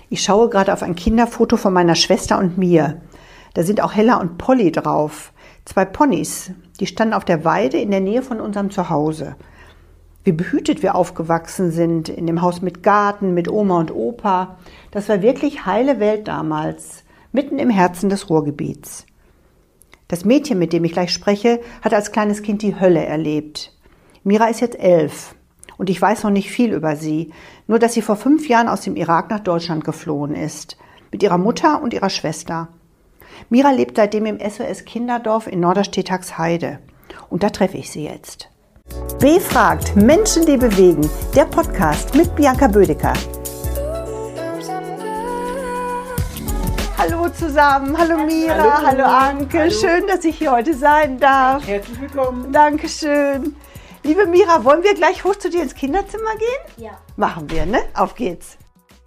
Ich schaue gerade auf ein Kinderfoto von meiner Schwester und mir. Da sind auch Hella und Polly drauf. 2 Ponys, die standen auf der Weide in der Nähe von unserem Zuhause. Wie behütet wir aufgewachsen sind, in dem Haus mit Garten, mit Oma und Opa. Das war wirklich heile Welt damals, mitten im Herzen des Ruhrgebiets. Das Mädchen, mit dem ich gleich spreche, hat als kleines Kind die Hölle erlebt. Mira ist jetzt 11 und ich weiß noch nicht viel über sie, nur dass sie vor 5 Jahren aus dem Irak nach Deutschland geflohen ist, mit ihrer Mutter und ihrer Schwester. Mira lebt seitdem im SOS Kinderdorf in Norderstedt-Haxheide und da treffe ich sie jetzt. Befragt, Menschen, die bewegen, der Podcast mit Bianca Bödecker. Hallo zusammen, hallo Mira, hallo Anke, hallo. Schön, dass ich hier heute sein darf. Herzlich willkommen. Dankeschön. Liebe Mira, wollen wir gleich hoch zu dir ins Kinderzimmer gehen? Ja. Machen wir, ne? Auf geht's.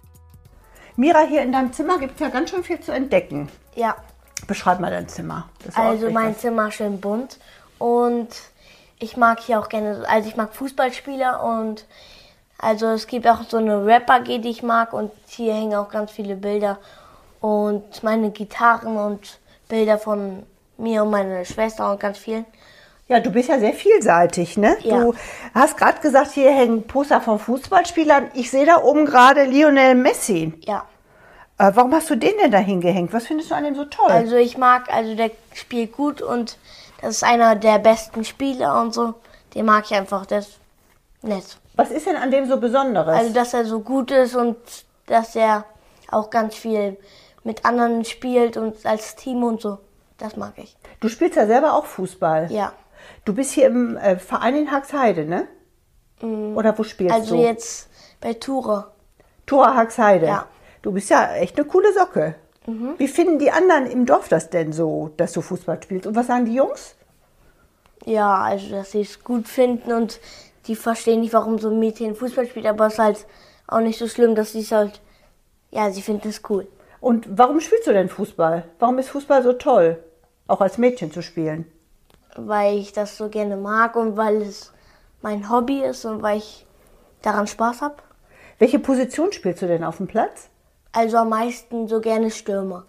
Mira, hier in deinem Zimmer gibt es ja ganz schön viel zu entdecken. Ja. Beschreib mal dein Zimmer. Also mein Zimmer ist schön bunt und ich mag hier auch gerne, also ich mag Fußballspieler und also es gibt auch so eine Rap-AG, die ich mag und hier hängen auch ganz viele Bilder und meine Gitarren und Bilder von mir und meiner Schwester und ganz vielen. Ja, du bist ja sehr vielseitig, ne? Ja. Du hast gerade gesagt, hier hängen Poster von Fußballspielern. Ich sehe da oben gerade Lionel Messi. Ja. Warum hast du den denn da hingehängt? Was findest du an dem so toll? Also also der spielt gut und das ist einer der besten Spieler und so. Den mag ich einfach, das ist nett. Was ist denn an dem so Besonderes? Also, dass er so gut ist und dass er auch ganz viel mit anderen spielt und als Team und so. Das mag ich. Du spielst ja selber auch Fußball. Ja. Du bist hier im Verein in Haxheide, ne? Oder wo spielst du? Also jetzt bei Tura. Tura Haxheide. Ja. Du bist ja echt eine coole Socke. Wie finden die anderen im Dorf das denn so, dass du Fußball spielst? Und was sagen die Jungs? Ja, also dass sie es gut finden und die verstehen nicht, warum so ein Mädchen Fußball spielt, aber es ist halt auch nicht so schlimm, dass sie es halt, ja, sie finden es cool. Und warum spielst du denn Fußball? Warum ist Fußball so toll, auch als Mädchen zu spielen? Weil ich das so gerne mag und weil es mein Hobby ist und weil ich daran Spaß habe. Welche Position spielst du denn auf dem Platz? Also am meisten so gerne Stürmer.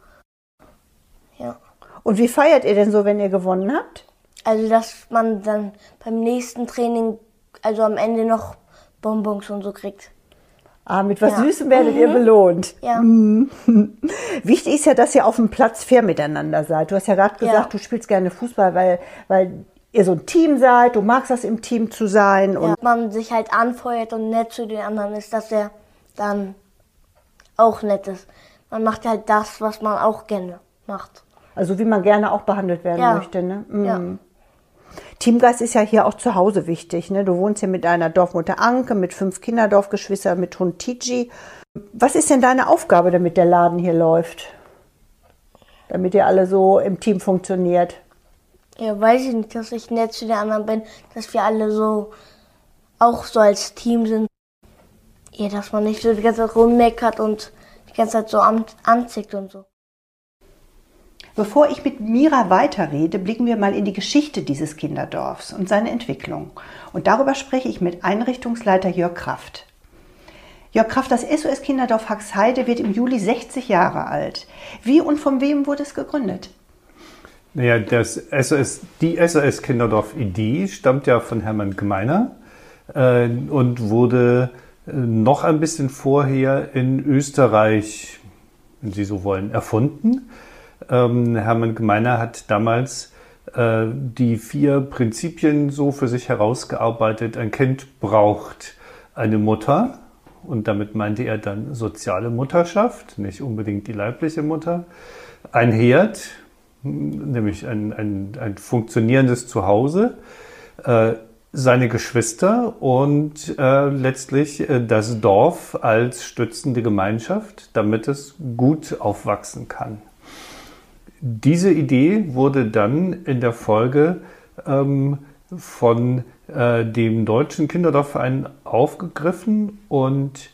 Ja. Und wie feiert ihr denn so, wenn ihr gewonnen habt? Also dass man dann beim nächsten Training, also am Ende noch Bonbons und so kriegt. Ah, mit was Süßem werdet ihr belohnt. Ja. Wichtig ist ja, dass ihr auf dem Platz fair miteinander seid. Du hast ja gerade gesagt, du spielst gerne Fußball, weil ihr so ein Team seid. Du magst das, im Team zu sein. Und man sich halt anfeuert und nett zu den anderen ist, dass er dann auch nett ist. Man macht halt das, was man auch gerne macht. Also wie man gerne auch behandelt werden möchte. Ne? Ja. Teamgeist ist ja hier auch zu Hause wichtig. Ne? Du wohnst hier mit deiner Dorfmutter Anke, mit 5 Kinderdorfgeschwistern, mit Hund Tiji. Was ist denn deine Aufgabe, damit der Laden hier läuft? Damit ihr alle so im Team funktioniert? Ja, weiß ich nicht, dass ich nett zu den anderen bin, dass wir alle so auch so als Team sind. Ja, dass man nicht so die ganze Zeit rummeckert und die ganze Zeit so anzickt und so. Bevor ich mit Mira weiterrede, blicken wir mal in die Geschichte dieses Kinderdorfs und seine Entwicklung. Und darüber spreche ich mit Einrichtungsleiter Jörg Kraft. Jörg Kraft, das SOS Kinderdorf Haxheide wird im Juli 60 Jahre alt. Wie und von wem wurde es gegründet? Naja, die SOS Kinderdorf-Idee stammt ja von Hermann Gmeiner und wurde noch ein bisschen vorher in Österreich, wenn Sie so wollen, erfunden. Hermann Gmeiner hat damals die 4 Prinzipien so für sich herausgearbeitet. Ein Kind braucht eine Mutter und damit meinte er dann soziale Mutterschaft, nicht unbedingt die leibliche Mutter. Ein Herd, nämlich ein funktionierendes Zuhause, seine Geschwister und letztlich das Dorf als stützende Gemeinschaft, damit es gut aufwachsen kann. Diese Idee wurde dann in der Folge von dem Deutschen Kinderdorfverein aufgegriffen und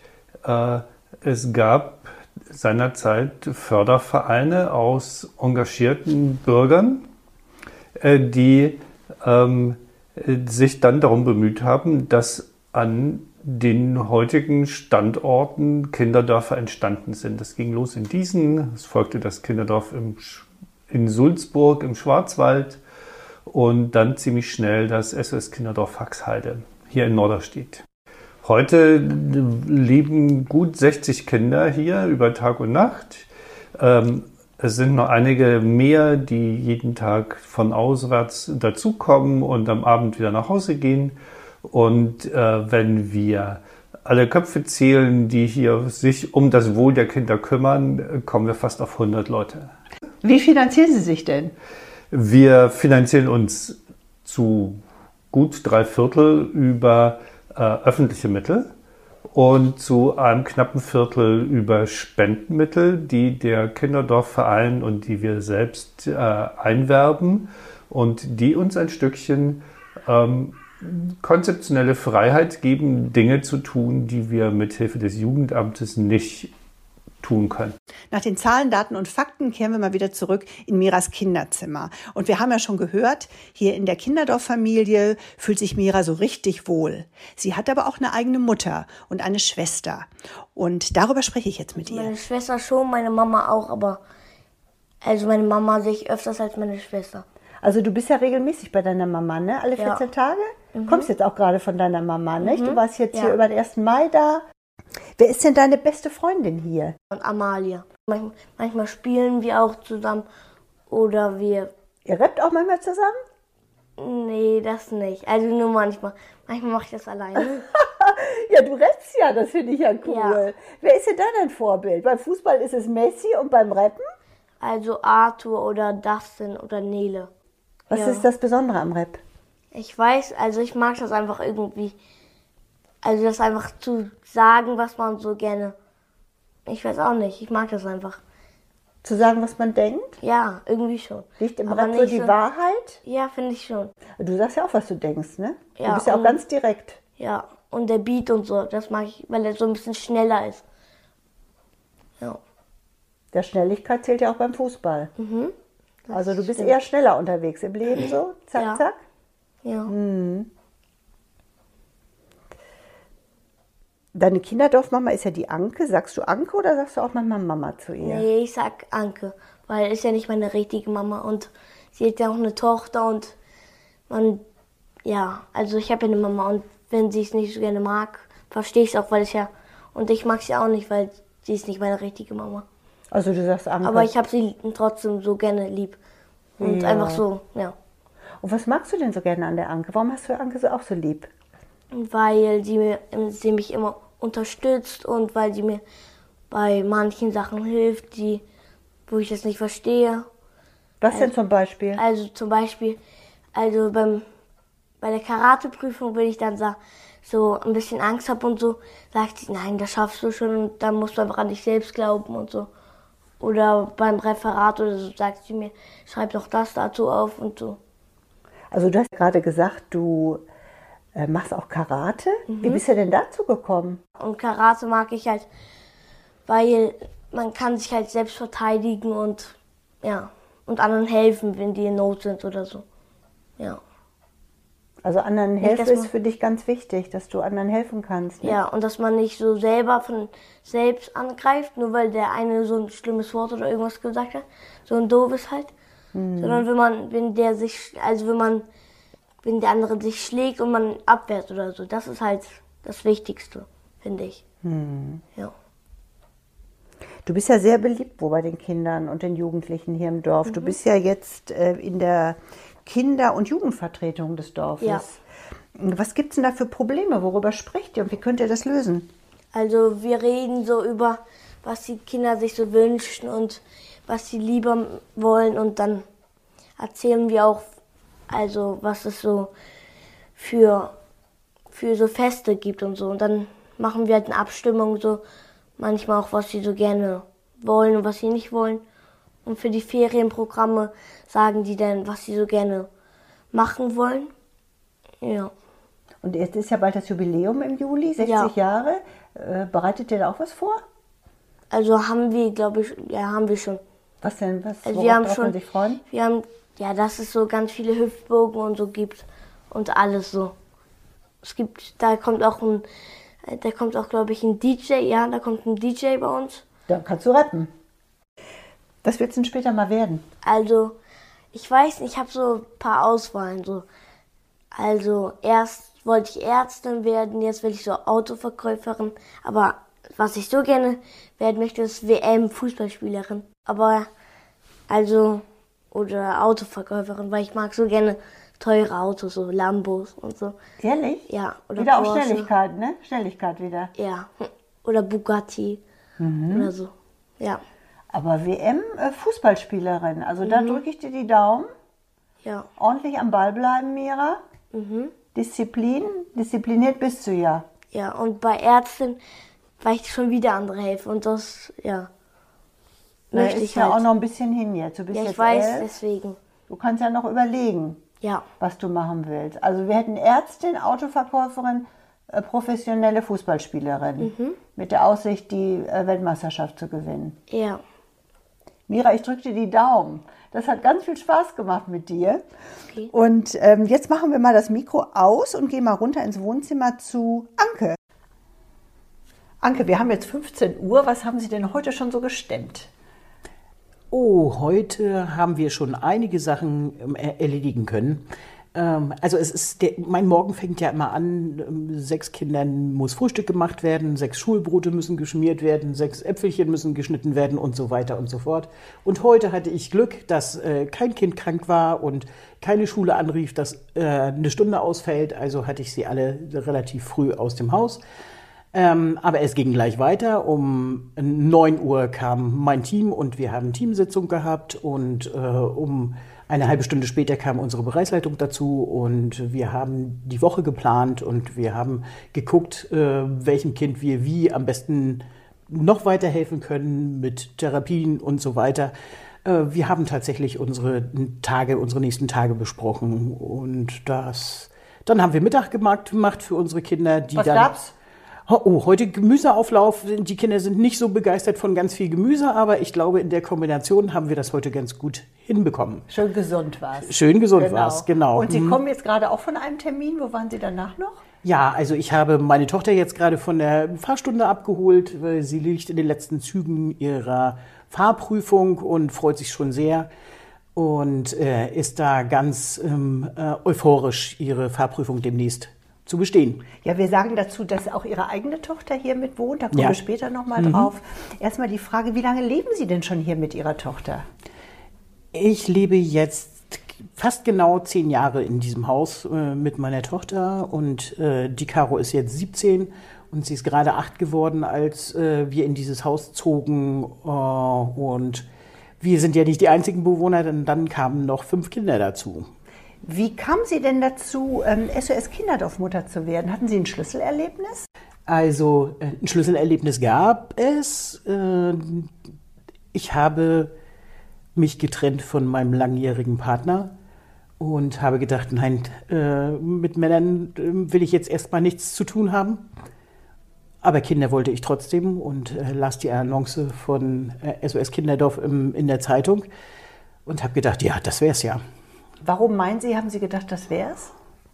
es gab seinerzeit Fördervereine aus engagierten Bürgern, die sich dann darum bemüht haben, dass an den heutigen Standorten Kinderdörfer entstanden sind. Das ging los in Diesen, es folgte das Kinderdorf in Sulzburg im Schwarzwald und dann ziemlich schnell das SOS Kinderdorf Haxheide hier in Norderstedt. Heute leben gut 60 Kinder hier über Tag und Nacht. Es sind noch einige mehr, die jeden Tag von auswärts dazukommen und am Abend wieder nach Hause gehen. Und wenn wir alle Köpfe zählen, die hier sich um das Wohl der Kinder kümmern, kommen wir fast auf 100 Leute. Wie finanzieren Sie sich denn? Wir finanzieren uns zu gut 3/4 über öffentliche Mittel und zu einem knappen Viertel über Spendenmittel, die der Kinderdorfverein und die wir selbst einwerben und die uns ein Stückchen konzeptionelle Freiheit geben, Dinge zu tun, die wir mit Hilfe des Jugendamtes nicht tun können. Nach den Zahlen, Daten und Fakten kehren wir mal wieder zurück in Miras Kinderzimmer. Und wir haben ja schon gehört, hier in der Kinderdorf-Familie fühlt sich Mira so richtig wohl. Sie hat aber auch eine eigene Mutter und eine Schwester. Und darüber spreche ich jetzt mit ihr. Meine Schwester schon, meine Mama auch, aber also meine Mama sehe ich öfters als meine Schwester. Also du bist ja regelmäßig bei deiner Mama, ne? Alle 14 Tage? Kommst jetzt auch gerade von deiner Mama, nicht? Du warst jetzt hier über den 1. Mai da. Wer ist denn deine beste Freundin hier? Und Amalia. Manchmal spielen wir auch zusammen oder wir... Ihr rappt auch manchmal zusammen? Nee, das nicht. Also nur manchmal. Manchmal mache ich das alleine. Ja, du rappst ja, das finde ich ja cool. Ja. Wer ist denn da dein Vorbild? Beim Fußball ist es Messi und beim Rappen? Also Arthur oder Dustin oder Nele. Was ist das Besondere am Rap? Ich weiß, also ich mag das einfach irgendwie... Also das einfach zu sagen, was man so gerne... Ich weiß auch nicht, ich mag das einfach. Zu sagen, was man denkt? Ja, irgendwie schon. Liegt im Aber Rap so nicht die Wahrheit? Ja, finde ich schon. Du sagst ja auch, was du denkst, ne? Du Ja, bist ja auch und- ganz direkt. Ja, und der Beat und so, das mag ich, weil er so ein bisschen schneller ist. Ja. Der Schnelligkeit zählt ja auch beim Fußball. Also du bist stimmt. eher schneller unterwegs im Leben so? Zack, Ja. zack? Ja. Deine Kinderdorfmama ist ja die Anke. Sagst du Anke oder sagst du auch manchmal Mama zu ihr? Nee, ich sag Anke, weil ist ja nicht meine richtige Mama und sie hat ja auch eine Tochter und man, ja, also ich habe ja eine Mama und wenn sie es nicht so gerne mag, verstehe ich es auch, weil ich ja, und ich mag sie auch nicht, weil sie ist nicht meine richtige Mama. Also du sagst Anke. Aber ich habe sie trotzdem so gerne lieb und Ja. einfach so, ja. Und was magst du denn so gerne an der Anke? Warum hast du Anke so auch so lieb? Weil sie mich immer unterstützt und weil sie mir bei manchen Sachen hilft, wo ich das nicht verstehe. Was denn zum Beispiel? Also zum Beispiel, also bei der Karateprüfung, wenn ich dann so ein bisschen Angst habe und so, sagt sie, nein, das schaffst du schon und dann musst du einfach an dich selbst glauben und so. Oder beim Referat oder so sagt sie mir, schreib doch das dazu auf und so. Also du hast gerade gesagt, du machst auch Karate. Wie bist du denn dazu gekommen? Und Karate mag ich halt, weil man kann sich halt selbst verteidigen und ja, und anderen helfen, wenn die in Not sind oder so. Ja. Also anderen helfen dass ist man- für dich ganz wichtig, dass du anderen helfen kannst. Ne? Ja, und dass man nicht so selber von selbst angreift, nur weil der eine so ein schlimmes Wort oder irgendwas gesagt hat, so ein doofes halt. Sondern wenn der andere sich schlägt und man abwehrt oder so, das ist halt das Wichtigste, finde ich. Ja. Du bist ja sehr beliebt bei den Kindern und den Jugendlichen hier im Dorf. Du bist ja jetzt in der Kinder- und Jugendvertretung des Dorfes. Ja. Was gibt es denn da für Probleme? Worüber sprecht ihr und wie könnt ihr das lösen? Also wir reden so über, was die Kinder sich so wünschen und was sie lieber wollen und dann erzählen wir auch, also was es so für so Feste gibt und so. Und dann machen wir halt eine Abstimmung so, manchmal auch, was sie so gerne wollen und was sie nicht wollen. Und für die Ferienprogramme sagen die dann, was sie so gerne machen wollen. Ja. Und jetzt ist ja bald das Jubiläum im Juli, 60 Ja. Jahre. Bereitet ihr da auch was vor? Also haben wir, glaube ich, ja, haben wir schon. Was denn? Also wir haben darf man schon, sich freuen? wir haben, ja, dass es so ganz viele Hüpfburgen und so gibt und alles so. Da kommt auch ein Da kommt auch, glaube ich, ein DJ. Ja, da kommt ein DJ bei uns. Dann kannst du rappen. Was willst du denn später mal werden? Also, ich weiß nicht, ich habe so ein paar Auswahlen. So. Also, erst wollte ich Ärztin werden, jetzt will ich so Autoverkäuferin. Aber was ich so gerne werden möchte, ist WM-Fußballspielerin. Aber, also, oder Autoverkäuferin, weil ich mag so gerne teure Autos, so Lambos und so. Ehrlich? Ja, oder Wieder Porsche. auf Schnelligkeit, ne? Schnelligkeit wieder. Ja, oder Bugatti oder so. Ja, Aber WM-Fußballspielerin, also da drücke ich dir die Daumen. ja, Ordentlich am Ball bleiben, Mira. Diszipliniert bist du ja. ja. Und bei Ärzten, weil ich schon wieder andere helfe und das, ja, Da möchte ist ich ja halt. auch noch ein bisschen hin jetzt. Du bist Ja, ich jetzt weiß, 11. deswegen. Du kannst ja noch überlegen, Ja, was du machen willst. Also wir hätten Ärztin, Autoverkäuferin, professionelle Fußballspielerin. Mit der Aussicht, die Weltmeisterschaft zu gewinnen. ja. Mira, ich drücke dir die Daumen. Das hat ganz viel Spaß gemacht mit dir. Okay. Und jetzt machen wir mal das Mikro aus und gehen mal runter ins Wohnzimmer zu Anke. Anke, wir haben jetzt 15 Uhr. Was haben Sie denn heute schon so gestemmt? Oh, heute haben wir schon einige Sachen erledigen können. Also mein Morgen fängt ja immer an, 6 Kindern muss Frühstück gemacht werden, 6 Schulbrote müssen geschmiert werden, 6 Äpfelchen müssen geschnitten werden und so weiter und so fort. Und heute hatte ich Glück, dass kein Kind krank war und keine Schule anrief, dass eine Stunde ausfällt. Also hatte ich sie alle relativ früh aus dem Haus. Aber es ging gleich weiter. Um 9 Uhr kam mein Team und wir haben Teamsitzung gehabt und um eine halbe Stunde später kam unsere Bereichsleitung dazu und wir haben die Woche geplant und wir haben geguckt, welchem Kind wir wie am besten noch weiterhelfen können mit Therapien und so weiter. Wir haben tatsächlich unsere nächsten Tage besprochen und dann haben wir Mittag gemacht für unsere Kinder. Was gab's? Oh, heute Gemüseauflauf. Die Kinder sind nicht so begeistert von ganz viel Gemüse, aber ich glaube, in der Kombination haben wir das heute ganz gut hinbekommen. Schön gesund war es. Schön gesund war es, genau. Und Sie kommen jetzt gerade auch von einem Termin. Wo waren Sie danach noch? Ja, also ich habe meine Tochter jetzt gerade von der Fahrstunde abgeholt, weil sie liegt in den letzten Zügen ihrer Fahrprüfung und freut sich schon sehr und ist da ganz euphorisch, ihre Fahrprüfung demnächst zu bestehen. Ja, wir sagen dazu, dass auch Ihre eigene Tochter hier mit wohnt. Da kommen Ja. wir später nochmal drauf. Erstmal die Frage, wie lange leben Sie denn schon hier mit Ihrer Tochter? Ich lebe jetzt fast genau 10 Jahre in diesem Haus mit meiner Tochter und die Caro ist jetzt 17 und sie ist gerade 8 geworden, als wir in dieses Haus zogen und wir sind ja nicht die einzigen Bewohner, denn dann kamen noch 5 Kinder dazu. Wie kam sie denn dazu, SOS Kinderdorfmutter zu werden? Hatten Sie ein Schlüsselerlebnis? Also ein Schlüsselerlebnis gab es. Ich habe mich getrennt von meinem langjährigen Partner und habe gedacht, nein, mit Männern will ich jetzt erstmal nichts zu tun haben. Aber Kinder wollte ich trotzdem und las die Annonce von SOS Kinderdorf in der Zeitung und habe gedacht, ja, das wär's ja. Warum meinen Sie, haben Sie gedacht, das wär's?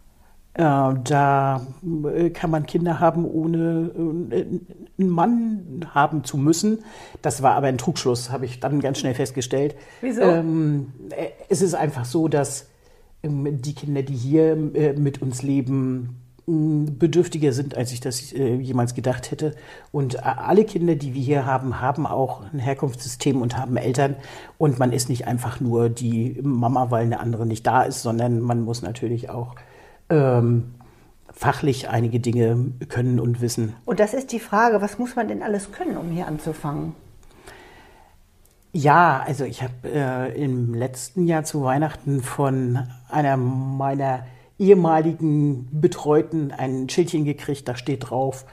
Da kann man Kinder haben, ohne einen Mann haben zu müssen. Das war aber ein Trugschluss, habe ich dann ganz schnell festgestellt. Wieso? Es ist einfach so, dass die Kinder, die hier mit uns leben, bedürftiger sind, als ich das jemals gedacht hätte. Und alle Kinder, die wir hier haben, haben auch ein Herkunftssystem und haben Eltern. Und man ist nicht einfach nur die Mama, weil eine andere nicht da ist, sondern man muss natürlich auch fachlich einige Dinge können und wissen. Und das ist die Frage, was muss man denn alles können, um hier anzufangen? Ja, also ich habe im letzten Jahr zu Weihnachten von einer meiner ehemaligen Betreuten ein Schildchen gekriegt, da steht drauf,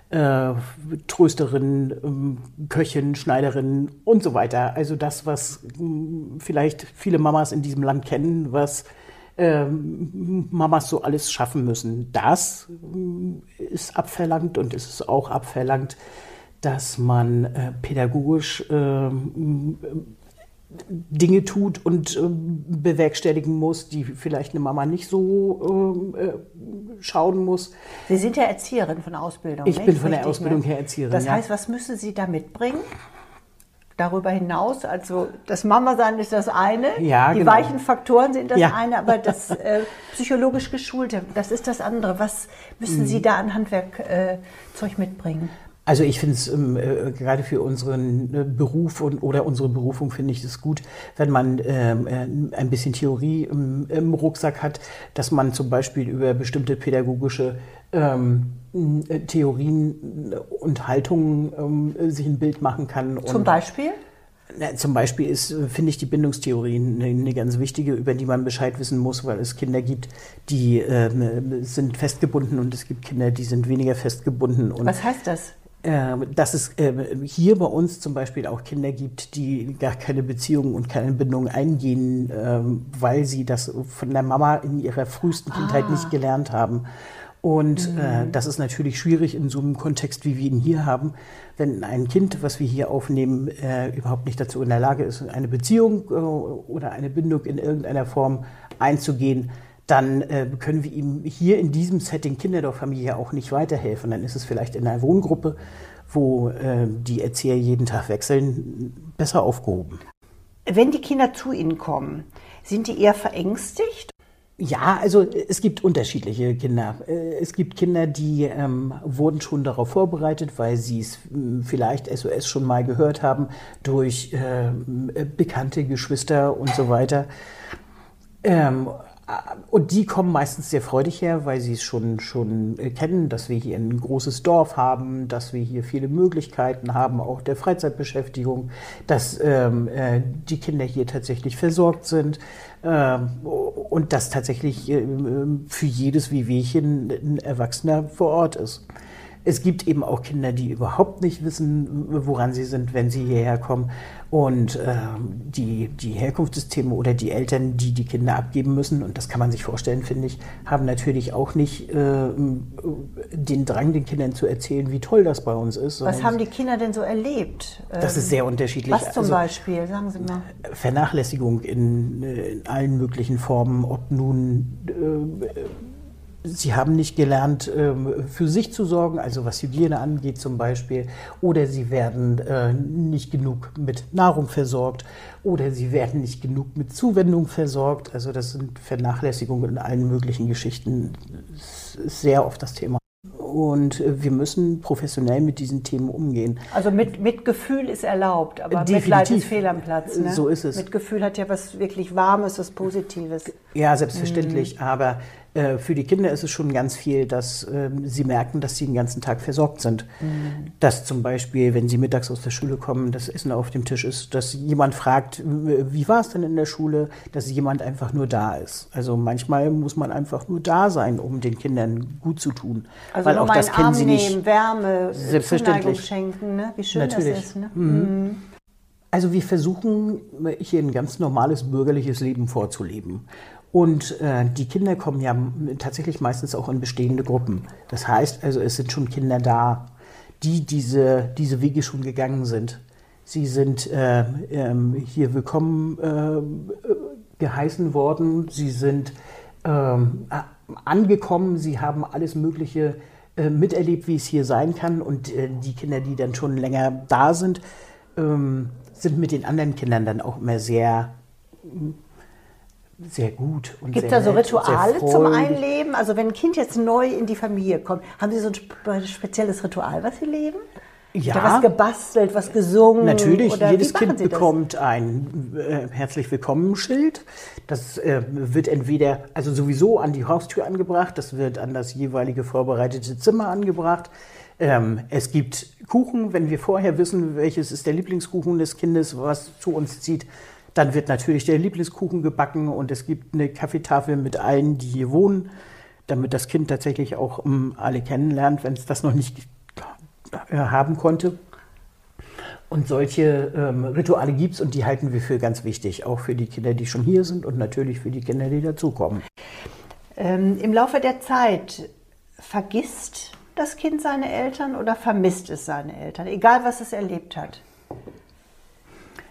Trösterin, Köchin, Schneiderin und so weiter. Also das, was vielleicht viele Mamas in diesem Land kennen, was Mamas so alles schaffen müssen. Das ist abverlangt und es ist auch abverlangt, dass man pädagogisch Dinge tut und bewerkstelligen muss, die vielleicht eine Mama nicht so schauen muss. Sie sind ja Erzieherin von Ausbildung. Ich nicht? bin von der Richtig, Ausbildung ne? her Erzieherin. Das ja. heißt, was müssen Sie da mitbringen? Darüber hinaus, also das Mama-Sein ist das eine, Ja, die genau. weichen Faktoren sind das Ja. eine, aber das psychologisch Geschulte, das ist das andere. Was müssen Sie da an Handwerkzeug mitbringen? Also ich finde es gerade für unseren Beruf oder unsere Berufung finde ich es gut, wenn man ein bisschen Theorie im Rucksack hat, dass man zum Beispiel über bestimmte pädagogische Theorien und Haltungen sich ein Bild machen kann. Zum Beispiel? Zum Beispiel ist, finde ich, die Bindungstheorie eine ganz wichtige, über die man Bescheid wissen muss, weil es Kinder gibt, die sind festgebunden und es gibt Kinder, die sind weniger festgebunden. Und Was heißt das? dass es hier bei uns zum Beispiel auch Kinder gibt, die gar keine Beziehung und keine Bindung eingehen, weil sie das von der Mama in ihrer frühesten Kindheit nicht gelernt haben. Und das ist natürlich schwierig in so einem Kontext, wie wir ihn hier haben, wenn ein Kind, was wir hier aufnehmen, überhaupt nicht dazu in der Lage ist, eine Beziehung oder eine Bindung in irgendeiner Form einzugehen, dann können wir ihm hier in diesem Setting Kinderdorffamilie auch nicht weiterhelfen. Dann ist es vielleicht in einer Wohngruppe, wo die Erzieher jeden Tag wechseln, besser aufgehoben. Wenn die Kinder zu Ihnen kommen, sind die eher verängstigt? Ja, also es gibt unterschiedliche Kinder. Es gibt Kinder, die wurden schon darauf vorbereitet, weil sie es vielleicht SOS schon mal gehört haben durch bekannte Geschwister und so weiter. Und die kommen meistens sehr freudig her, weil sie es schon kennen, dass wir hier ein großes Dorf haben, dass wir hier viele Möglichkeiten haben, auch der Freizeitbeschäftigung, dass die Kinder hier tatsächlich versorgt sind und dass tatsächlich für jedes Wehwehchen ein Erwachsener vor Ort ist. Es gibt eben auch Kinder, die überhaupt nicht wissen, woran sie sind, wenn sie hierher kommen. Und die Herkunftssysteme oder die Eltern, die die Kinder abgeben müssen, und das kann man sich vorstellen, finde ich, haben natürlich auch nicht den Drang, den Kindern zu erzählen, wie toll das bei uns ist. Was haben die Kinder denn so erlebt? Das ist sehr unterschiedlich. Was zum Beispiel? Sagen Sie mal. Vernachlässigung in allen möglichen Formen, ob nun... Sie haben nicht gelernt, für sich zu sorgen, also was Hygiene angeht zum Beispiel, oder sie werden nicht genug mit Nahrung versorgt, oder sie werden nicht genug mit Zuwendung versorgt. Also das sind Vernachlässigungen in allen möglichen Geschichten, das ist sehr oft das Thema. Und wir müssen professionell mit diesen Themen umgehen. Also mit Gefühl ist erlaubt, aber Definitiv. Mitleid ist fehl am Platz. Ne? So ist es. Mit Gefühl hat ja was wirklich Warmes, was Positives. Ja, selbstverständlich. Aber für die Kinder ist es schon ganz viel, dass sie merken, dass sie den ganzen Tag versorgt sind. Dass zum Beispiel, wenn sie mittags aus der Schule kommen, das Essen auf dem Tisch ist, dass jemand fragt, wie war es denn in der Schule, dass jemand einfach nur da ist. Also manchmal muss man einfach nur da sein, um den Kindern gut zu tun. Also weil nur auch mal das einen kennen Arm sie nehmen, nicht. Wärme, Selbstverständlich. Zuneigung schenken. Ne? Wie schön Natürlich. das ist. Ne? Also wir versuchen hier ein ganz normales bürgerliches Leben vorzuleben. Und die Kinder kommen ja tatsächlich meistens auch in bestehende Gruppen. Das heißt also, es sind schon Kinder da, die diese Wege schon gegangen sind. Sie sind hier willkommen geheißen worden, sie sind angekommen, sie haben alles Mögliche miterlebt, wie es hier sein kann. Und die Kinder, die dann schon länger da sind, sind mit den anderen Kindern dann auch immer sehr gut. Gibt es da so Rituale zum Einleben? Also wenn ein Kind jetzt neu in die Familie kommt, haben Sie so ein spezielles Ritual, was Sie leben? Ja. Oder was gebastelt, was gesungen? Natürlich, oder jedes wie machen Kind Sie das? bekommt ein herzlich willkommen Schild. Das wird entweder, also sowieso an die Haustür angebracht, das wird an das jeweilige vorbereitete Zimmer angebracht. Es gibt Kuchen, wenn wir vorher wissen, welches ist der Lieblingskuchen des Kindes, was zu uns zieht, dann wird natürlich der Lieblingskuchen gebacken und es gibt eine Kaffeetafel mit allen, die hier wohnen, damit das Kind tatsächlich auch alle kennenlernt, wenn es das noch nicht haben konnte. Und solche Rituale gibt es und die halten wir für ganz wichtig, auch für die Kinder, die schon hier sind und natürlich für die Kinder, die dazukommen. Im Laufe der Zeit vergisst das Kind seine Eltern oder vermisst es seine Eltern, egal was es erlebt hat?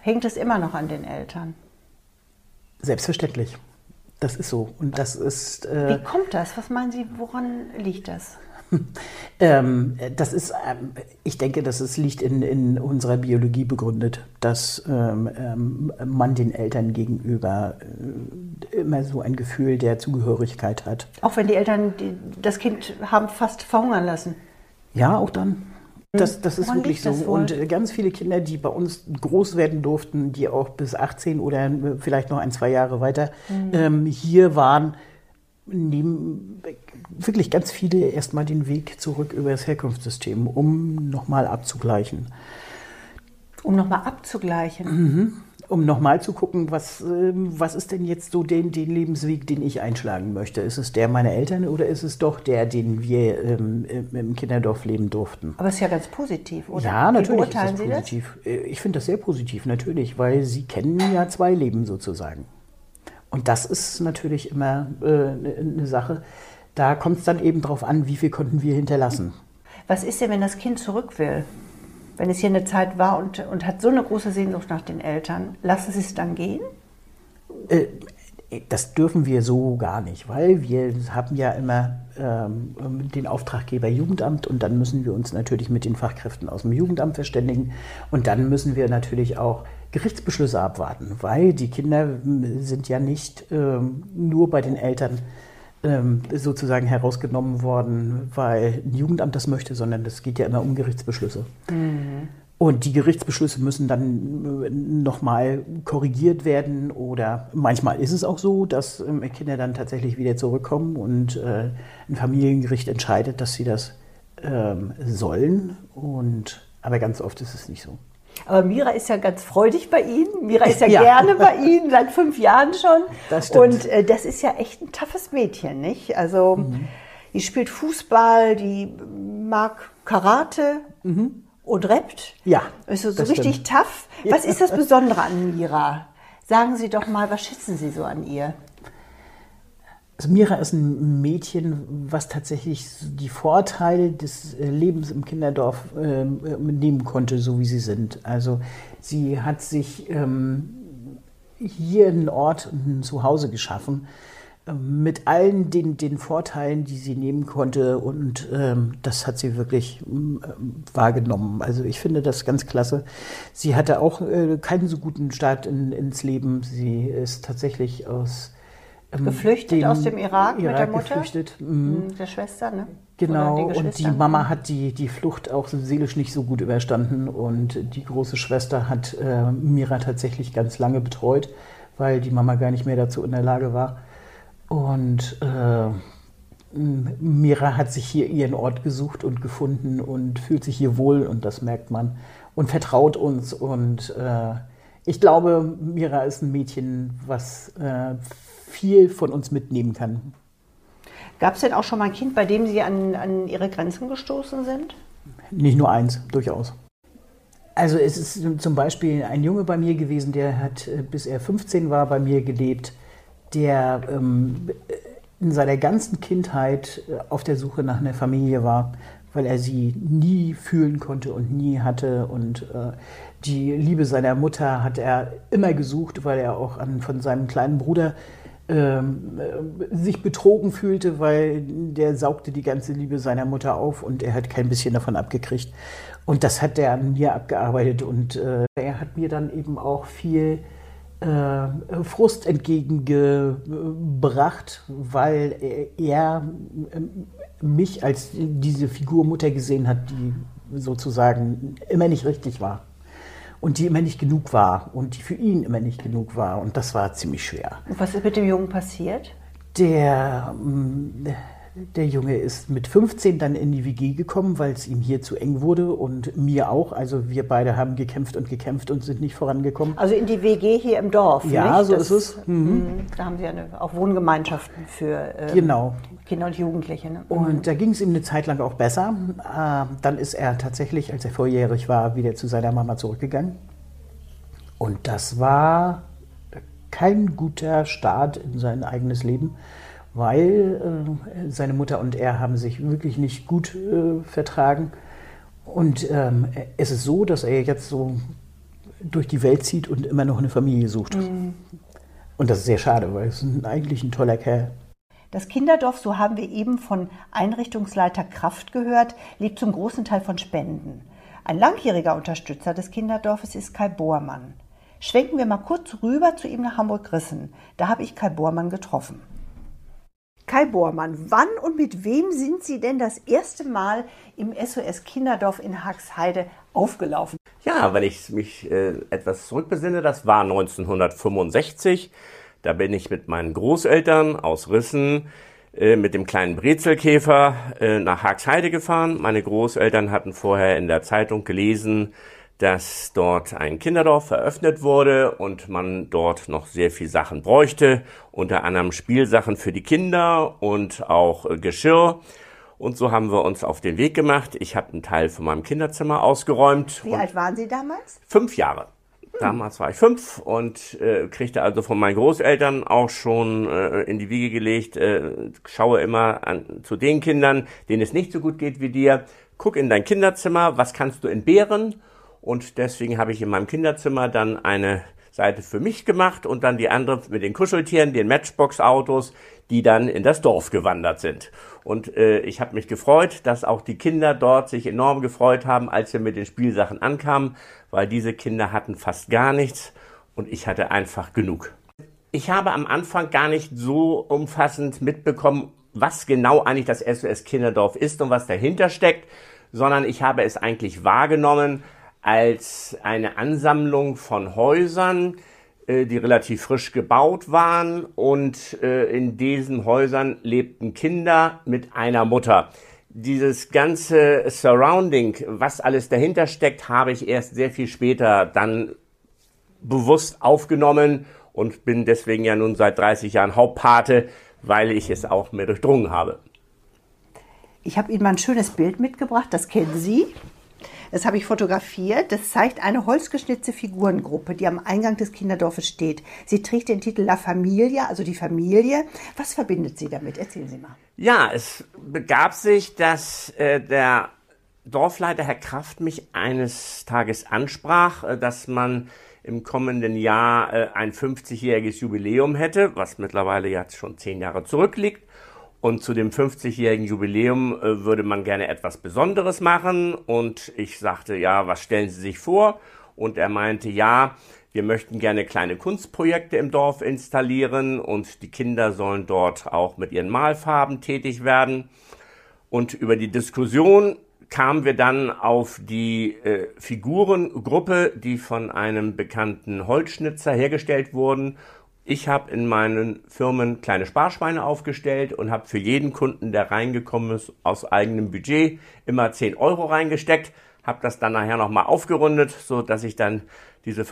Hängt es immer noch an den Eltern? Selbstverständlich. Das ist so. Und das ist. Wie kommt das? Was meinen Sie, woran liegt das? Das ist, ich denke, dass es liegt in unserer Biologie begründet, dass man den Eltern gegenüber immer so ein Gefühl der Zugehörigkeit hat. Auch wenn die Eltern das Kind haben fast verhungern lassen? Ja, auch dann. Das ist Woran wirklich liegt das so. wohl? Und ganz viele Kinder, die bei uns groß werden durften, die auch bis 18 oder vielleicht noch 1, 2 Jahre weiter hier waren, nehmen wirklich ganz viele erstmal den Weg zurück über das Herkunftssystem, um nochmal abzugleichen. Um nochmal abzugleichen? Um nochmal zu gucken, was ist denn jetzt so den Lebensweg, den ich einschlagen möchte? Ist es der meiner Eltern oder ist es doch der, den wir im Kinderdorf leben durften? Aber es ist ja ganz positiv, oder? Ja, natürlich Wie ist beurteilen das Sie das? positiv. Ich finde das sehr positiv, natürlich, weil sie kennen ja 2 Leben sozusagen. Und das ist natürlich immer eine Sache. Da kommt es dann eben drauf an, wie viel konnten wir hinterlassen. Was ist denn, wenn das Kind zurück will? Wenn es hier eine Zeit war und hat so eine große Sehnsucht nach den Eltern, lassen Sie es dann gehen? Das dürfen wir so gar nicht, weil wir haben ja immer den Auftraggeber Jugendamt und dann müssen wir uns natürlich mit den Fachkräften aus dem Jugendamt verständigen und dann müssen wir natürlich auch Gerichtsbeschlüsse abwarten, weil die Kinder sind ja nicht nur bei den Eltern sozusagen herausgenommen worden, weil ein Jugendamt das möchte, sondern es geht ja immer um Gerichtsbeschlüsse. Und die Gerichtsbeschlüsse müssen dann nochmal korrigiert werden oder manchmal ist es auch so, dass Kinder dann tatsächlich wieder zurückkommen und ein Familiengericht entscheidet, dass sie das sollen. Aber ganz oft ist es nicht so. Aber Mira ist ja ganz freudig bei Ihnen. Mira ist ja, Ja. gerne bei Ihnen, seit 5 Jahren schon. Das stimmt. Und das ist ja echt ein toughes Mädchen, nicht? Also, die spielt Fußball, die mag Karate und rappt. Ja, Ist so das richtig stimmt. tough. Was ist das Besondere an Mira? Sagen Sie doch mal, was schätzen Sie so an ihr? Also Mira ist ein Mädchen, was tatsächlich die Vorteile des Lebens im Kinderdorf nehmen konnte, so wie sie sind. Also sie hat sich hier einen Ort, ein Zuhause geschaffen, mit allen den Vorteilen, die sie nehmen konnte und das hat sie wirklich wahrgenommen. Also ich finde das ganz klasse. Sie hatte auch keinen so guten Start ins Leben. Sie ist tatsächlich Geflüchtet aus dem Irak mit der Mutter? Geflüchtet. Mit der Schwester, ne? Genau, Oder den und die Geschwistern? Mama hat die Flucht auch seelisch nicht so gut überstanden und die große Schwester hat Mira tatsächlich ganz lange betreut, weil die Mama gar nicht mehr dazu in der Lage war. Und Mira hat sich hier ihren Ort gesucht und gefunden und fühlt sich hier wohl und das merkt man und vertraut uns und ich glaube, Mira ist ein Mädchen, was viel von uns mitnehmen kann. Gab es denn auch schon mal ein Kind, bei dem Sie an Ihre Grenzen gestoßen sind? Nicht nur eins, durchaus. Also es ist zum Beispiel ein Junge bei mir gewesen, der hat, bis er 15 war, bei mir gelebt, der in seiner ganzen Kindheit auf der Suche nach einer Familie war, weil er sie nie fühlen konnte und nie hatte. Und die Liebe seiner Mutter hat er immer gesucht, weil er auch von seinem kleinen Bruder sich betrogen fühlte, weil der saugte die ganze Liebe seiner Mutter auf und er hat kein bisschen davon abgekriegt. Und das hat er an mir abgearbeitet und er hat mir dann eben auch viel Frust entgegengebracht, weil er mich als diese Figur Mutter gesehen hat, die sozusagen immer nicht richtig war. Und die immer nicht genug war und die für ihn immer nicht genug war. Und das war ziemlich schwer. Und was ist mit dem Jungen passiert? Der Junge ist mit 15 dann in die WG gekommen, weil es ihm hier zu eng wurde und mir auch. Also wir beide haben gekämpft und sind nicht vorangekommen. Also in die WG hier im Dorf, Ja, nicht? so ist es. Da haben Sie auch Wohngemeinschaften für Genau. Kinder und Jugendliche. Ne? Und da ging es ihm eine Zeit lang auch besser. Dann ist er tatsächlich, als er volljährig war, wieder zu seiner Mama zurückgegangen. Und das war kein guter Start in sein eigenes Leben, weil seine Mutter und er haben sich wirklich nicht gut vertragen. Und es ist so, dass er jetzt so durch die Welt zieht und immer noch eine Familie sucht. Und das ist sehr schade, weil es ist eigentlich ein toller Kerl. Das Kinderdorf, so haben wir eben von Einrichtungsleiter Kraft gehört, lebt zum großen Teil von Spenden. Ein langjähriger Unterstützer des Kinderdorfes ist Kai Bormann. Schwenken wir mal kurz rüber zu ihm nach Hamburg-Rissen. Da habe ich Kai Bormann getroffen. Kai Bormann, wann und mit wem sind Sie denn das erste Mal im SOS Kinderdorf in Haxheide aufgelaufen? Ja, wenn ich mich etwas zurückbesinne, das war 1965. Da bin ich mit meinen Großeltern aus Rissen mit dem kleinen Brezelkäfer nach Haxheide gefahren. Meine Großeltern hatten vorher in der Zeitung gelesen, dass dort ein Kinderdorf eröffnet wurde und man dort noch sehr viel Sachen bräuchte, unter anderem Spielsachen für die Kinder und auch Geschirr. Und so haben wir uns auf den Weg gemacht. Ich habe einen Teil von meinem Kinderzimmer ausgeräumt. Wie alt waren Sie damals? 5 Jahre. Damals war ich 5 und kriegte also von meinen Großeltern auch schon in die Wiege gelegt, schaue immer zu den Kindern, denen es nicht so gut geht wie dir. Guck in dein Kinderzimmer, was kannst du entbehren? Und deswegen habe ich in meinem Kinderzimmer dann eine Seite für mich gemacht und dann die andere mit den Kuscheltieren, den Matchbox-Autos, die dann in das Dorf gewandert sind. Und ich habe mich gefreut, dass auch die Kinder dort sich enorm gefreut haben, als wir mit den Spielsachen ankamen, weil diese Kinder hatten fast gar nichts und ich hatte einfach genug. Ich habe am Anfang gar nicht so umfassend mitbekommen, was genau eigentlich das SOS Kinderdorf ist und was dahinter steckt, sondern ich habe es eigentlich wahrgenommen als eine Ansammlung von Häusern, die relativ frisch gebaut waren und in diesen Häusern lebten Kinder mit einer Mutter. Dieses ganze Surrounding, was alles dahinter steckt, habe ich erst sehr viel später dann bewusst aufgenommen und bin deswegen ja nun seit 30 Jahren Hauptpate, weil ich es auch mehr durchdrungen habe. Ich habe Ihnen mal ein schönes Bild mitgebracht, das kennen Sie. Das habe ich fotografiert. Das zeigt eine holzgeschnitzte Figurengruppe, die am Eingang des Kinderdorfes steht. Sie trägt den Titel La Familia, also die Familie. Was verbindet Sie damit? Erzählen Sie mal. Ja, es begab sich, dass der Dorfleiter Herr Kraft mich eines Tages ansprach, dass man im kommenden Jahr ein 50-jähriges Jubiläum hätte, was mittlerweile jetzt schon 10 Jahre zurückliegt. Und zu dem 50-jährigen Jubiläum würde man gerne etwas Besonderes machen. Und ich sagte, ja, was stellen Sie sich vor? Und er meinte, ja, wir möchten gerne kleine Kunstprojekte im Dorf installieren und die Kinder sollen dort auch mit ihren Malfarben tätig werden. Und über die Diskussion kamen wir dann auf die Figurengruppe, die von einem bekannten Holzschnitzer hergestellt wurden. Ich habe in meinen Firmen kleine Sparschweine aufgestellt und habe für jeden Kunden, der reingekommen ist, aus eigenem Budget immer 10 Euro reingesteckt, habe das dann nachher nochmal aufgerundet, so dass ich dann diese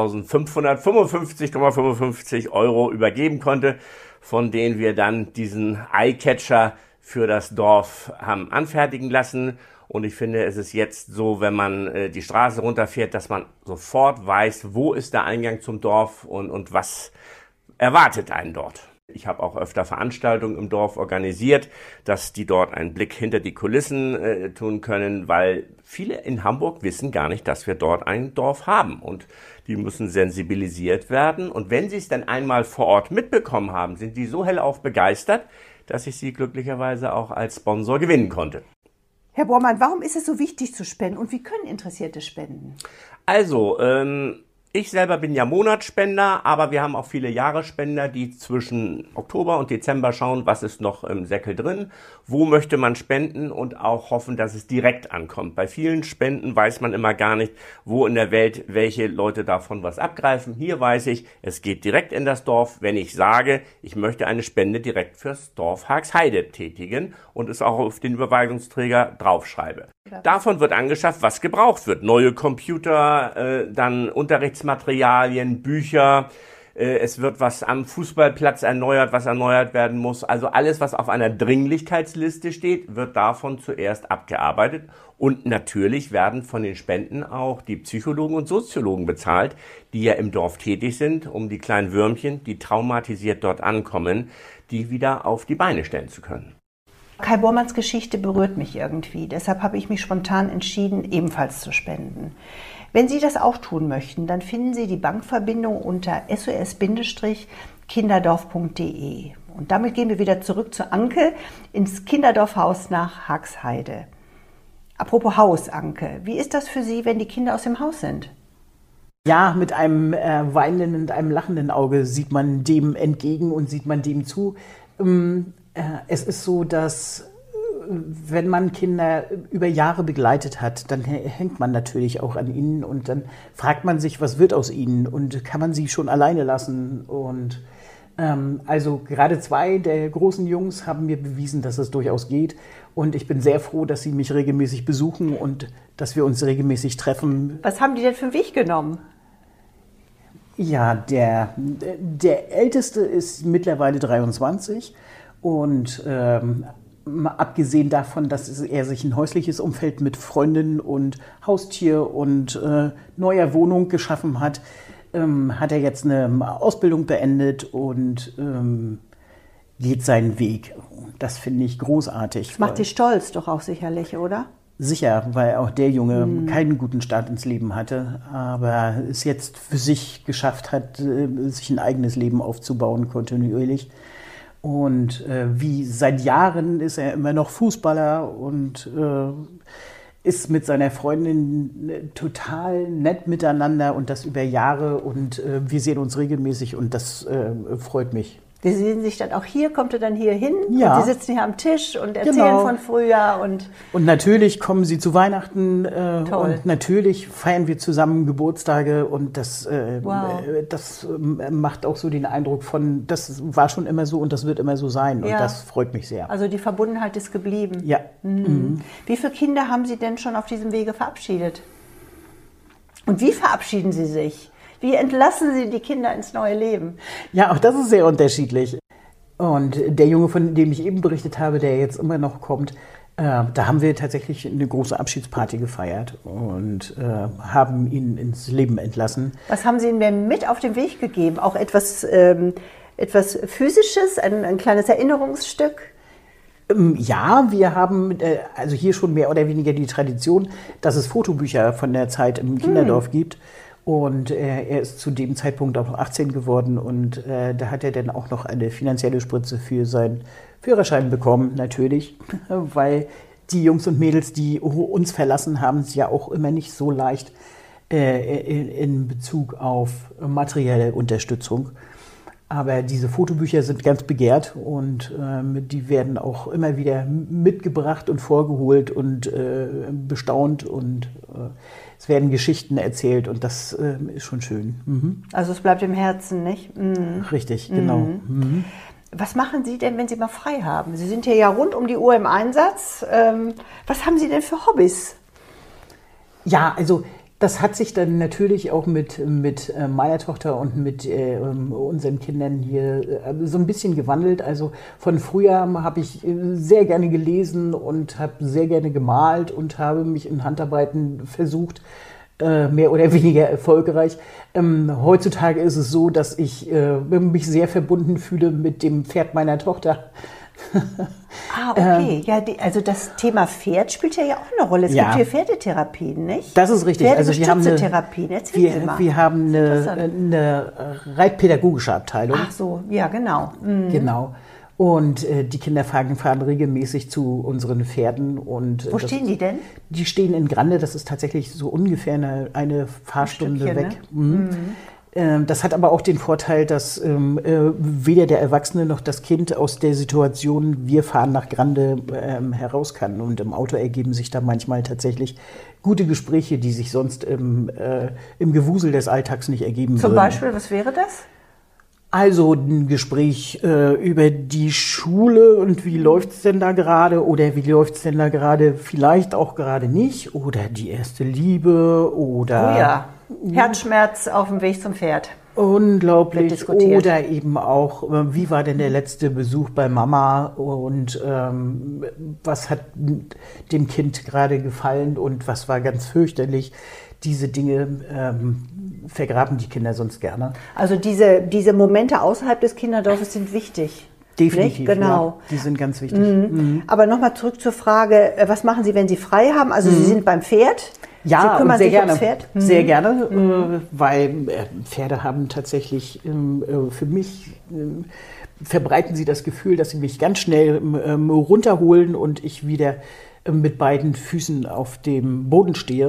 5.555,55 Euro übergeben konnte, von denen wir dann diesen Eyecatcher für das Dorf haben anfertigen lassen. Und ich finde, es ist jetzt so, wenn man die Straße runterfährt, dass man sofort weiß, wo ist der Eingang zum Dorf und was erwartet einen dort. Ich habe auch öfter Veranstaltungen im Dorf organisiert, dass die dort einen Blick hinter die Kulissen tun können, weil viele in Hamburg wissen gar nicht, dass wir dort ein Dorf haben und die müssen sensibilisiert werden. Und wenn sie es dann einmal vor Ort mitbekommen haben, sind die so hellauf begeistert, dass ich sie glücklicherweise auch als Sponsor gewinnen konnte. Herr Bormann, warum ist es so wichtig zu spenden und wie können Interessierte spenden? Also, ich selber bin ja Monatsspender, aber wir haben auch viele Jahresspender, die zwischen Oktober und Dezember schauen, was ist noch im Säckel drin, wo möchte man spenden und auch hoffen, dass es direkt ankommt. Bei vielen Spenden weiß man immer gar nicht, wo in der Welt welche Leute davon was abgreifen. Hier weiß ich, es geht direkt in das Dorf, wenn ich sage, ich möchte eine Spende direkt fürs Dorf Haxheide tätigen und es auch auf den Überweisungsträger draufschreibe. Davon wird angeschafft, was gebraucht wird. Neue Computer, dann Unterrichtsmaterialien, Bücher. Es wird was am Fußballplatz erneuert, was erneuert werden muss. Also alles, was auf einer Dringlichkeitsliste steht, wird davon zuerst abgearbeitet. Und natürlich werden von den Spenden auch die Psychologen und Soziologen bezahlt, die ja im Dorf tätig sind, um die kleinen Würmchen, die traumatisiert dort ankommen, die wieder auf die Beine stellen zu können. Kai Bormanns Geschichte berührt mich irgendwie. Deshalb habe ich mich spontan entschieden, ebenfalls zu spenden. Wenn Sie das auch tun möchten, dann finden Sie die Bankverbindung unter sos-kinderdorf.de. Und damit gehen wir wieder zurück zu Anke ins Kinderdorfhaus nach Haxheide. Apropos Haus, Anke, wie ist das für Sie, wenn die Kinder aus dem Haus sind? Ja, mit einem weinenden und einem lachenden Auge sieht man dem entgegen und sieht man dem zu. Es ist so, dass wenn man Kinder über Jahre begleitet hat, dann hängt man natürlich auch an ihnen und dann fragt man sich, was wird aus ihnen und kann man sie schon alleine lassen? Und also gerade 2 der großen Jungs haben mir bewiesen, dass es durchaus geht. Und ich bin sehr froh, dass sie mich regelmäßig besuchen und dass wir uns regelmäßig treffen. Was haben die denn für einen Weg genommen? Ja, der Älteste ist mittlerweile 23 und abgesehen davon, dass er sich ein häusliches Umfeld mit Freundin und Haustier und neuer Wohnung geschaffen hat, hat er jetzt eine Ausbildung beendet und geht seinen Weg. Das finde ich großartig. Macht Sie stolz doch auch sicherlich, oder? Sicher, weil auch der Junge keinen guten Start ins Leben hatte, aber es jetzt für sich geschafft hat, sich ein eigenes Leben aufzubauen, kontinuierlich. Und wie seit Jahren ist er immer noch Fußballer und ist mit seiner Freundin total nett miteinander und das über Jahre und wir sehen uns regelmäßig und das freut mich. Die sehen sich dann auch hier, kommt er dann hier hin Ja. und die sitzen hier am Tisch und erzählen Genau. von früher. Und natürlich kommen sie zu Weihnachten Toll. und natürlich feiern wir zusammen Geburtstage und das macht auch so den Eindruck von, das war schon immer so und das wird immer so sein und Ja. das freut mich sehr. Also die Verbundenheit ist geblieben. Ja. Wie viele Kinder haben Sie denn schon auf diesem Wege verabschiedet? Und wie verabschieden Sie sich? Wie entlassen Sie die Kinder ins neue Leben? Ja, auch das ist sehr unterschiedlich. Und der Junge, von dem ich eben berichtet habe, der jetzt immer noch kommt, da haben wir tatsächlich eine große Abschiedsparty gefeiert und haben ihn ins Leben entlassen. Was haben Sie ihm denn mit auf den Weg gegeben? Auch etwas Physisches, ein kleines Erinnerungsstück? Ja, wir haben also hier schon mehr oder weniger die Tradition, dass es Fotobücher von der Zeit im Kinderdorf gibt. Und er ist zu dem Zeitpunkt auch noch 18 geworden und da hat er dann auch noch eine finanzielle Spritze für seinen Führerschein bekommen, natürlich, weil die Jungs und Mädels, die uns verlassen, haben es ja auch immer nicht so leicht in Bezug auf materielle Unterstützung. Aber diese Fotobücher sind ganz begehrt und die werden auch immer wieder mitgebracht und vorgeholt und bestaunt und es werden Geschichten erzählt und das ist schon schön. Mhm. Also es bleibt im Herzen, nicht? Mhm. Richtig, genau. Mhm. Was machen Sie denn, wenn Sie mal frei haben? Sie sind hier ja rund um die Uhr im Einsatz. Was haben Sie denn für Hobbys? Ja, also das hat sich dann natürlich auch mit meiner Tochter und mit unseren Kindern hier so ein bisschen gewandelt. Also von früher habe ich sehr gerne gelesen und habe sehr gerne gemalt und habe mich in Handarbeiten versucht, mehr oder weniger erfolgreich. Heutzutage ist es so, dass ich mich sehr verbunden fühle mit dem Pferd meiner Tochter. Ah, okay. Ja, also das Thema Pferd spielt ja auch eine Rolle. Es gibt hier Pferdetherapien, nicht? Das ist richtig. Also wir haben Therapien. Erzählen Sie mal. Wir haben eine reitpädagogische Abteilung. Ach so, ja, genau. Mhm. Genau. Und die Kinder fahren regelmäßig zu unseren Pferden. Und wo stehen die denn? Die stehen in Grande. Das ist tatsächlich so ungefähr eine Fahrstunde weg. Ne? Mhm. Das hat aber auch den Vorteil, dass weder der Erwachsene noch das Kind aus der Situation, wir fahren nach Grande, heraus kann. Und im Auto ergeben sich da manchmal tatsächlich gute Gespräche, die sich sonst im Gewusel des Alltags nicht ergeben würden. Zum Beispiel, was wäre das? Also ein Gespräch über die Schule und wie läuft's denn da gerade oder wie läuft's denn da gerade vielleicht auch gerade nicht oder die erste Liebe oder... Oh ja, Herzschmerz auf dem Weg zum Pferd. Unglaublich. Oder eben auch, wie war denn der letzte Besuch bei Mama und was hat dem Kind gerade gefallen und was war ganz fürchterlich. Diese Dinge vergraben die Kinder sonst gerne. Also diese Momente außerhalb des Kinderdorfes sind wichtig. Definitiv, Nicht? Genau. Ja, die sind ganz wichtig. Aber nochmal zurück zur Frage, was machen Sie, wenn Sie frei haben? Also Sie sind beim Pferd? Ja, Sie kümmern sehr sich gerne. ums Pferd? Sehr gerne, weil Pferde haben tatsächlich für mich, verbreiten sie das Gefühl, dass sie mich ganz schnell runterholen und ich wieder mit beiden Füßen auf dem Boden stehe.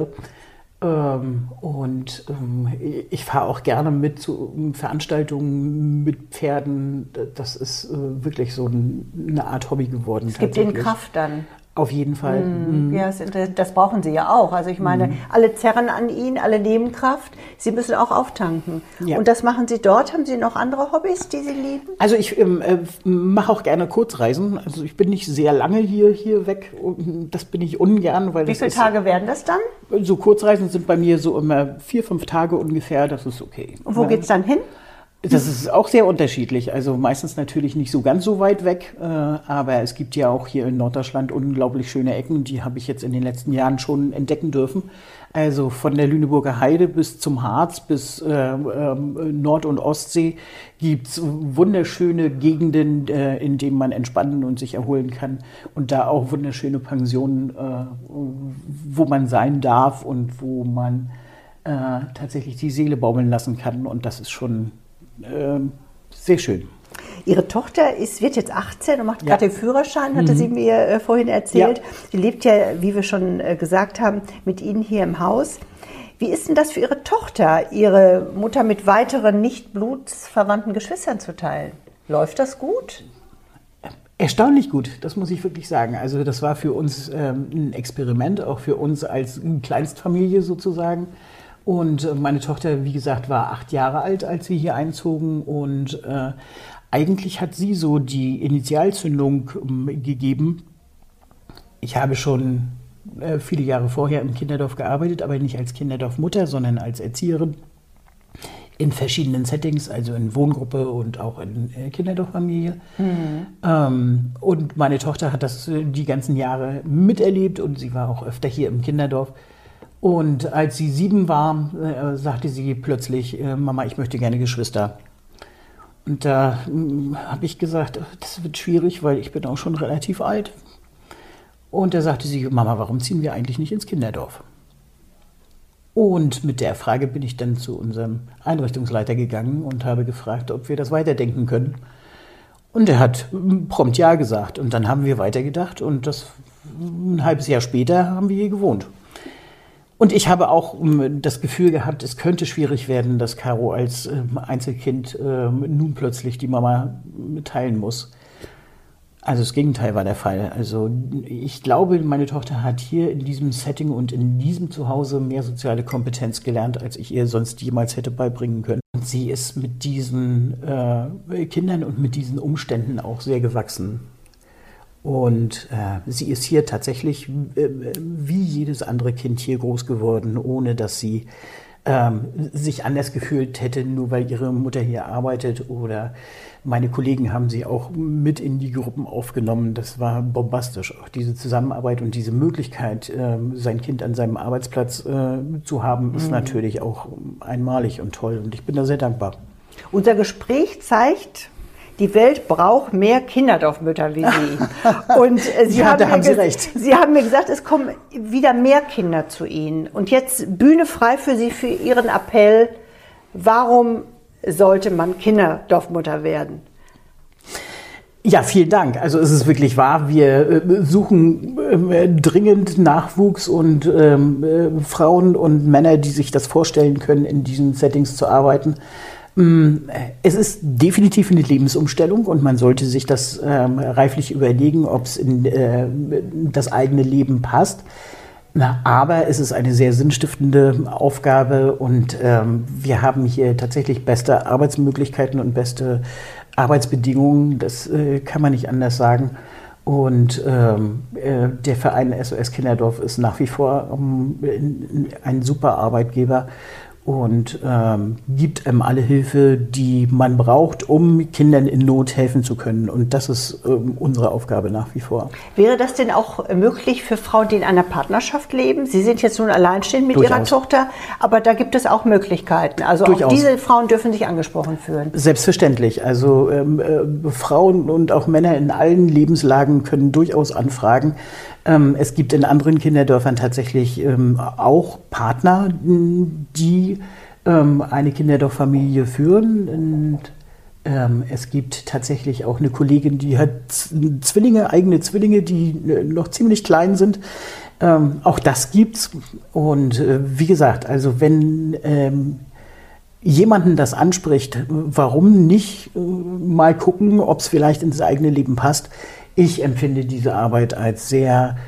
Ich fahre auch gerne mit zu Veranstaltungen mit Pferden. Das ist wirklich so eine Art Hobby geworden. Es gibt ihnen Kraft dann. Auf jeden Fall. Ja, das brauchen Sie ja auch. Also ich meine, alle zerren an ihn, alle nehmen Kraft. Sie müssen auch auftanken. Ja. Und das machen Sie dort. Haben Sie noch andere Hobbys, die Sie lieben? Also ich mache auch gerne Kurzreisen. Also ich bin nicht sehr lange hier weg. Das bin ich ungern. Weil Wie viele Tage werden das dann? So Kurzreisen sind bei mir so immer 4-5 Tage ungefähr. Das ist okay. Und wo geht's dann hin? Das ist auch sehr unterschiedlich. Also meistens natürlich nicht so ganz so weit weg, aber es gibt ja auch hier in Norddeutschland unglaublich schöne Ecken, die habe ich jetzt in den letzten Jahren schon entdecken dürfen. Also von der Lüneburger Heide bis zum Harz, bis Nord- und Ostsee gibt's wunderschöne Gegenden, in denen man entspannen und sich erholen kann. Und da auch wunderschöne Pensionen, wo man sein darf und wo man tatsächlich die Seele baumeln lassen kann. Und das ist schon sehr schön. Ihre Tochter wird jetzt 18 und macht gerade den Führerschein, hatte sie mir vorhin erzählt. Ja. Die lebt ja, wie wir schon gesagt haben, mit Ihnen hier im Haus. Wie ist denn das für Ihre Tochter, Ihre Mutter mit weiteren nicht blutsverwandten Geschwistern zu teilen? Läuft das gut? Erstaunlich gut, das muss ich wirklich sagen. Also das war für uns ein Experiment, auch für uns als Kleinstfamilie sozusagen. Und meine Tochter, wie gesagt, war 8 Jahre alt, als wir hier einzogen. Und eigentlich hat sie so die Initialzündung gegeben. Ich habe schon viele Jahre vorher im Kinderdorf gearbeitet, aber nicht als Kinderdorfmutter, sondern als Erzieherin in verschiedenen Settings, also in Wohngruppe und auch in Kinderdorffamilie. Und meine Tochter hat das die ganzen Jahre miterlebt und sie war auch öfter hier im Kinderdorf. Und als sie 7 war, sagte sie plötzlich, Mama, ich möchte gerne Geschwister. Und da habe ich gesagt, das wird schwierig, weil ich bin auch schon relativ alt. Und da sagte sie, Mama, warum ziehen wir eigentlich nicht ins Kinderdorf? Und mit der Frage bin ich dann zu unserem Einrichtungsleiter gegangen und habe gefragt, ob wir das weiterdenken können. Und er hat prompt ja gesagt. Und dann haben wir weitergedacht und ein halbes Jahr später haben wir hier gewohnt. Und ich habe auch das Gefühl gehabt, es könnte schwierig werden, dass Caro als Einzelkind nun plötzlich die Mama teilen muss. Also das Gegenteil war der Fall. Also ich glaube, meine Tochter hat hier in diesem Setting und in diesem Zuhause mehr soziale Kompetenz gelernt, als ich ihr sonst jemals hätte beibringen können. Und sie ist mit diesen Kindern und mit diesen Umständen auch sehr gewachsen. Und sie ist hier tatsächlich wie jedes andere Kind hier groß geworden, ohne dass sie sich anders gefühlt hätte, nur weil ihre Mutter hier arbeitet. Oder meine Kollegen haben sie auch mit in die Gruppen aufgenommen. Das war bombastisch. Auch diese Zusammenarbeit und diese Möglichkeit, sein Kind an seinem Arbeitsplatz zu haben, ist natürlich auch einmalig und toll. Und ich bin da sehr dankbar. Unser Gespräch zeigt, die Welt braucht mehr Kinderdorfmütter wie Sie. Und Sie haben mir gesagt, es kommen wieder mehr Kinder zu Ihnen. Und jetzt Bühne frei für Sie, für Ihren Appell. Warum sollte man Kinderdorfmutter werden? Ja, vielen Dank. Also es ist wirklich wahr, wir suchen dringend Nachwuchs und Frauen und Männer, die sich das vorstellen können, in diesen Settings zu arbeiten. Es ist definitiv eine Lebensumstellung und man sollte sich das reiflich überlegen, ob es in das eigene Leben passt. Aber es ist eine sehr sinnstiftende Aufgabe und wir haben hier tatsächlich beste Arbeitsmöglichkeiten und beste Arbeitsbedingungen. Das kann man nicht anders sagen. Und der Verein SOS Kinderdorf ist nach wie vor ein super Arbeitgeber. und gibt einem alle Hilfe, die man braucht, um Kindern in Not helfen zu können. Und das ist unsere Aufgabe nach wie vor. Wäre das denn auch möglich für Frauen, die in einer Partnerschaft leben? Sie sind jetzt nun alleinstehend mit Ihrer Tochter, aber da gibt es auch Möglichkeiten. Also auch diese Frauen dürfen sich angesprochen fühlen. Selbstverständlich. Also Frauen und auch Männer in allen Lebenslagen können durchaus anfragen. Es gibt in anderen Kinderdörfern tatsächlich auch Partner, die eine Kinderdorffamilie führen. Und es gibt tatsächlich auch eine Kollegin, die hat eigene Zwillinge, die noch ziemlich klein sind. Auch das gibt's. Und wie gesagt, also wenn jemanden das anspricht, warum nicht mal gucken, ob es vielleicht ins eigene Leben passt. Ich empfinde diese Arbeit als sehr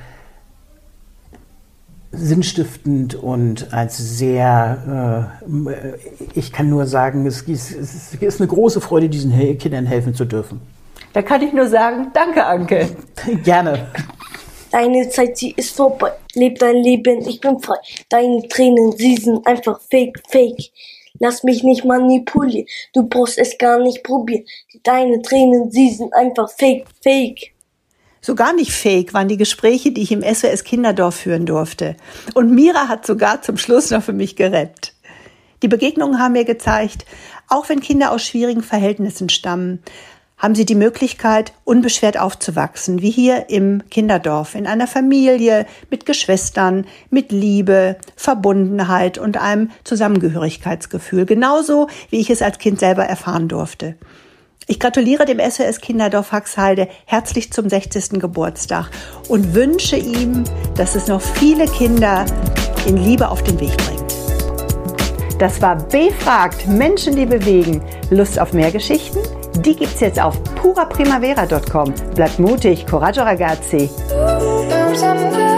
sinnstiftend und als sehr, ich kann nur sagen, es ist eine große Freude, diesen Kindern helfen zu dürfen. Da kann ich nur sagen, danke, Anke. Gerne. Deine Zeit, sie ist vorbei. Leb dein Leben, ich bin frei. Deine Tränen, sie sind einfach fake, fake. Lass mich nicht manipulieren, du brauchst es gar nicht probieren. Deine Tränen, sie sind einfach fake, fake. So gar nicht fake waren die Gespräche, die ich im SOS Kinderdorf führen durfte. Und Mira hat sogar zum Schluss noch für mich gerettet. Die Begegnungen haben mir gezeigt, auch wenn Kinder aus schwierigen Verhältnissen stammen, haben sie die Möglichkeit, unbeschwert aufzuwachsen, wie hier im Kinderdorf, in einer Familie mit Geschwistern, mit Liebe, Verbundenheit und einem Zusammengehörigkeitsgefühl, genauso wie ich es als Kind selber erfahren durfte. Ich gratuliere dem SOS Kinderdorf Haxheide herzlich zum 60. Geburtstag und wünsche ihm, dass es noch viele Kinder in Liebe auf den Weg bringt. Das war Befragt, Menschen, die bewegen. Lust auf mehr Geschichten? Die gibt's jetzt auf puraprimavera.com. Bleibt mutig, coraggio ragazzi!